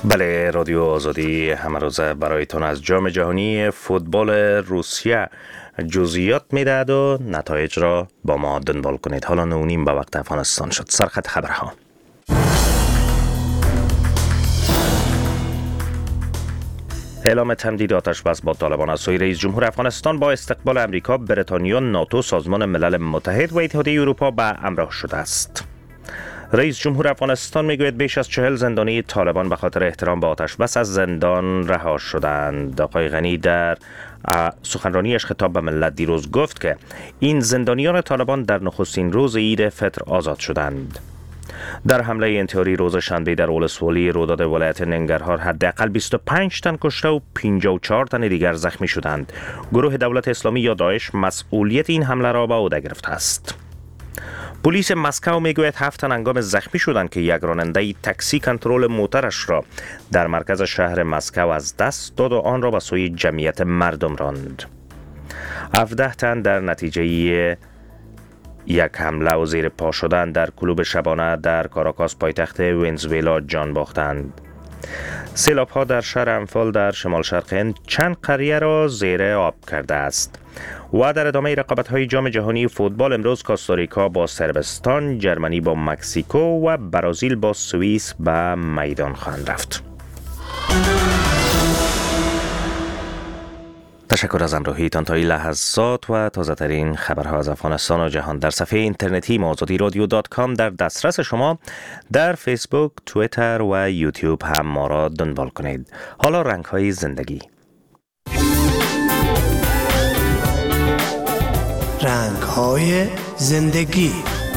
بله، رادیو آزادی همه روزه برایتون از جام جهانی فوتبال روسیه جزئیات میدهد و نتایج را با ما دنبال کنید. حالا 9:30 به وقت افغانستان شد. سرخط خبرها. اعلام تمدید آتش بس با طالبان از سوی رئیس جمهور افغانستان با استقبال امریکا، بریتانیا، ناتو، سازمان ملل متحد و اتحادیه اروپا به همراه شده است. رئیس جمهور افغانستان میگوید بیش از 40 زندانی طالبان به خاطر احترام به آتش بس از زندان رها شدند. آقای غنی در سخنرانیش خطاب به ملت دیروز گفت که این زندانیان طالبان در نخستین روز عید فطر آزاد شدند. در حمله انتحاری روز شنبه در ولسوالی روداد ولایت ننگرهار حداقل 25 تن کشته و 54 تن دیگر زخمی شدند. گروه دولت اسلامی یا داعش مسئولیت این حمله را به عهده گرفته است. پلیس مسکو میگوید 7 تن هنگام زخمی شدند که یک راننده تاکسی کنترل موترش را در مرکز شهر مسکو از دست داد و آن را به سوی جمعیت مردم راند. 17 تن در نتیجه یک حمله و زیر پا شدن در کلوب شبانه در کاراکاس پایتخت ونزوئلا جان باختند. سیلاب‌ها در شهر انفال در شمال شرق هند چند قریه را زیر آب کرده است. و در ادامه رقابت‌های جام جهانی فوتبال امروز کوستاریکا با صربستان، جرمنی با مکزیکو و برزیل با سوئیس به میدان خواهند رفت. تشکر از همراهیتان. تا این لحظات و تازه ترین خبرها از افغانستان و جهان در صفحه اینترنتی azadiradio.com در دسترس شما. در فیسبوک، توییتر و یوتیوب هم ما را دنبال کنید. حالا رنگ‌های زندگی. رنگ‌های زندگی.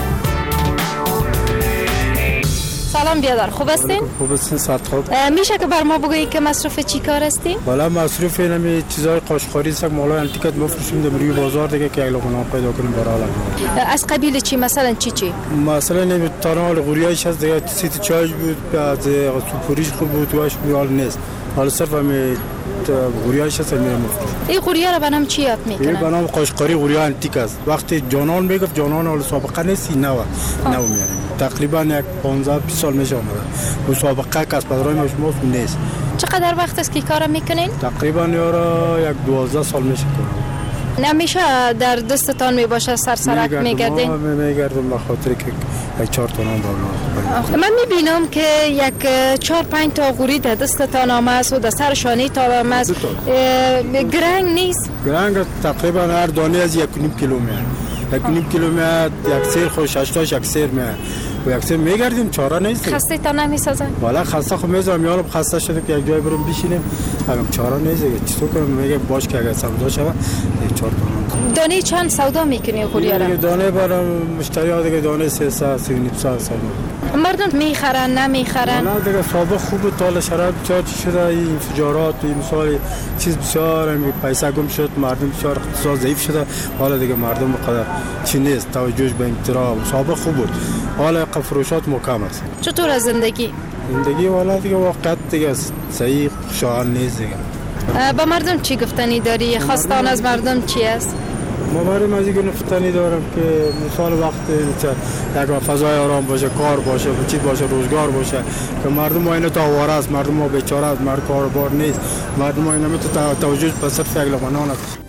سلام بیادر، خوب هستین؟ خوب هستین، ساعت خوب. میشه که بر ما بگویید که مصرف چی کار هستین؟ بالا مصرف اینمی چیزای قاشقاری است که مولا انتیکت مفروشیم در روی بازار دیگه که لقمه پیدا کنیم برای از قبیل چی؟ مثلا چی؟ مثلا نمی تانال غوریایش هست دیگه، سیت چای بود، از سوپوریش خوب بود واش میال نیست. حالا صرف می غوریایش هست میرم مفروش. این غوریا رو بنام چی یاد میکنن؟ این بنام قاشقاری غوریا انتیک است. وقتی جانان میگفت جانان حال سابقه نیست، نو میاره. تقریبا یک 15-20 سال میشه اومده. مسابقه کسب درآمد ما نیست. چقدر وقت است که کارو میکنین؟ تقریبا یارا یک 12 سال میشه کنم. نمیشه در دستتان میباشه سرسرک میگردین؟ میگردم به خاطر که یک 4 تا نام دارم. من میبینم که یک 4-5 تا غوری در دستتان آمد و در سر شانه تا آمد. گرنگ نیست؟ گرنگ تقریبا هر دانه از 1.5 کیلو میاد. 1.5 کیلو میاد، یک سیر خوش 8 یک سیر میاد. و یک سیر میگردیم، چاره نیست. خسته تا نمیسازن؟ والا خسته خو میذارم، یارم خسته شده که یک جای برم بشینیم. همین چاره نیست دیگه. چطور کنم؟ میگه باش که اگر سودا شود 4 تا. دانه چند سودا میکنی غوریا را؟ دانه برام مشتری ها دیگه دانه 300 300 سودا. مردم میخرن نمیخرن؟ نه دیگه سابق خوب تا شرایط بسیار شده، این انفجارات و مثال چیز بسیار پیسه گم شد، مردم بسیار اقتصاد ضعیف شده. حالا دیگه مردم بقدر چی نیست، توجهش به احترام سابق خوب بود. حالا فروشات مکم است. چطور از زندگی والا دیگه واقعیت دیگه صحیح خوشحال نیست دیگه. با مردم چی گفتنی داری؟ خواستان از مردم چی است؟ مردم از اینکه گفتنی دارم که مثال وقت یک فضای آرام باشه، کار باشه، چیز باشه، روزگار باشه، که مردم ما اینو تاواره است، مردم ما بیچاره است، مرد کاربار نیست، مردم ما اینو توجه به صرف یک لقمه نان است.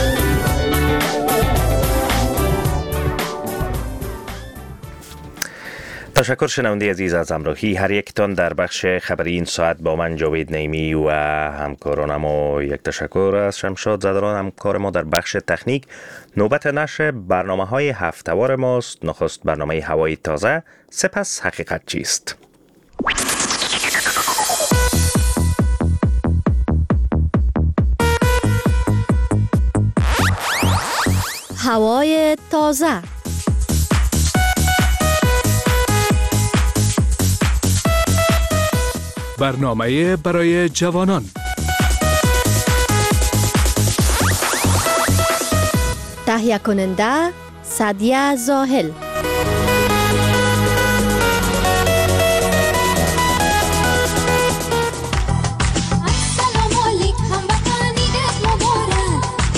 تشکر شنونده عزیز از همراهی هر یکتان در بخش خبری این ساعت با من جاوید نیمی و همکارانم و یک تشکر از شمشاد زدران همکار ما در بخش تکنیک. نوبت نشر برنامه های هفتهوار ماست. نخست برنامه هوای تازه، سپس حقیقت چیست. هوای تازه. برنامه برای جوانان. تهیه کننده سعدیه زاهل.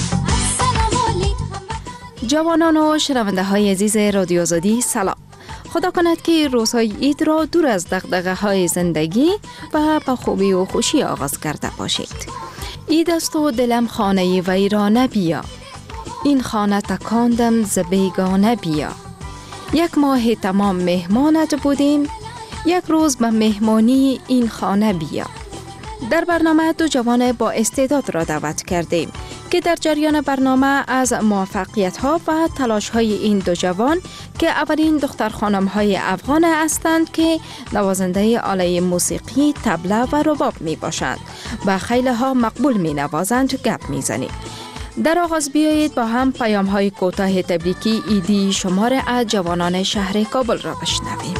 جوانان و شنونده های عزیز رادیو آزادی، سلام. خدا کند که روزهای عید را دور از دغدغه‌های زندگی و با خوبی و خوشی آغاز کرده باشید. عید است و دلم خانه ویرانه بیا، این خانه تکاندم ز بیگانه بیا. یک ماه تمام مهمانت بودیم، یک روز به مهمانی این خانه بیا. در برنامه دو جوان با استعداد را دعوت کردیم که در جریان برنامه از موفقیت‌ها و تلاش‌های این دو جوان که اولین دختر خانم‌های افغان هستند که نوازنده آله موسیقی، طبله و رباب می‌باشند و خیلی ها مقبول می‌نوازند گپ می‌زنیم. در آغاز بیایید با هم پیام‌های کوتاه تبریکی عیدی شمار از جوانان شهر کابل را بشنویم.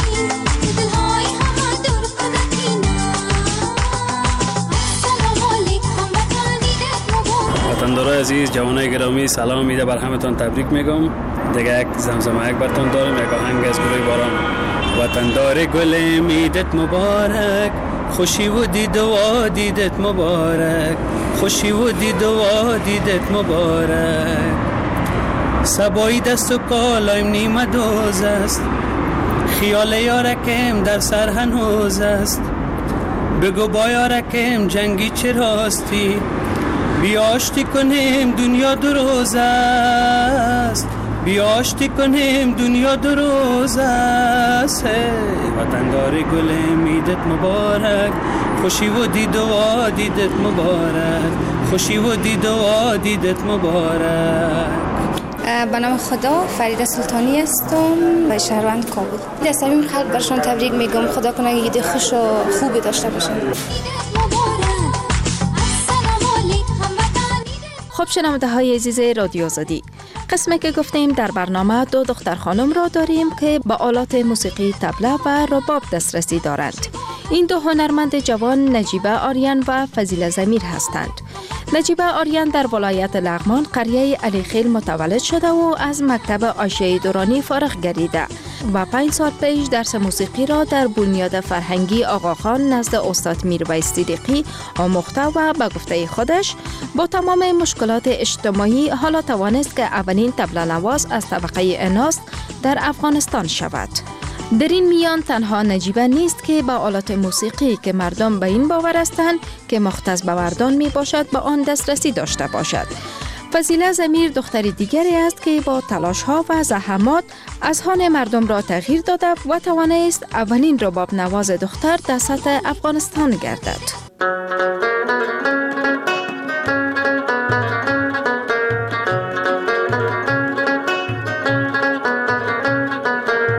وطندارای عزیز، جوانای گرامی، سلام میده بر همتون تبریک میگم. دیگه یک زمزمه یک براتون دارم، یک آهنگ از گروه باران. وطندار گل میدت مبارک، خوشی و دید و دیدت مبارک، خوشی و دید و دیدت مبارک. سبایی دست و کالایم نیمه دوز است، خیال یارکم در سر هنوز است. بگو با یارکم جنگی چه راستی، بیاشتی کنیم دنیا دو روز است، بیاشتی کنیم دنیا دو روز است. وطندار گل میدت مبارک، خوشی و دید و دیدت مبارک، خوشی و دید و دیدت مبارک. به نام خدا فریده سلطانی هستم و شهروند کابل. در صمیم قلب برشان تبریک میگم، خدا کنه عید خوش و خوبی داشته باشن. خب شنونده های عزیز رادیو آزادی، قسمی که گفتیم در برنامه دو دختر خانم را داریم که با آلات موسیقی طبله و رباب دسترسی دارند. این دو هنرمند جوان نجیبه آریان و فضیله ضمیر هستند. نجیبه آریان در ولایت لغمان قریه علیخیل متولد شده و از مکتب عایشه دورانی فارغ گردیده و 5 سال پیش درس موسیقی را در بنیاد فرهنگی آقاخان نزد استاد میرویس صدیقی آموخته و به گفته خودش با تمام مشکلات اجتماعی حالا توانست که اولین طبله نواز از طبقه اناست در افغانستان شود. در این میان تنها نجیبه نیست که با آلات موسیقی که مردم به این باور هستند که مختص به مردان می باشد به آن دسترسی داشته باشد. فضیله ضمیر دختر دیگری است که با تلاش ها و زحمات اذهان مردم را تغییر داده و توانست اولین رباب نواز دختر در سطح افغانستان گردد.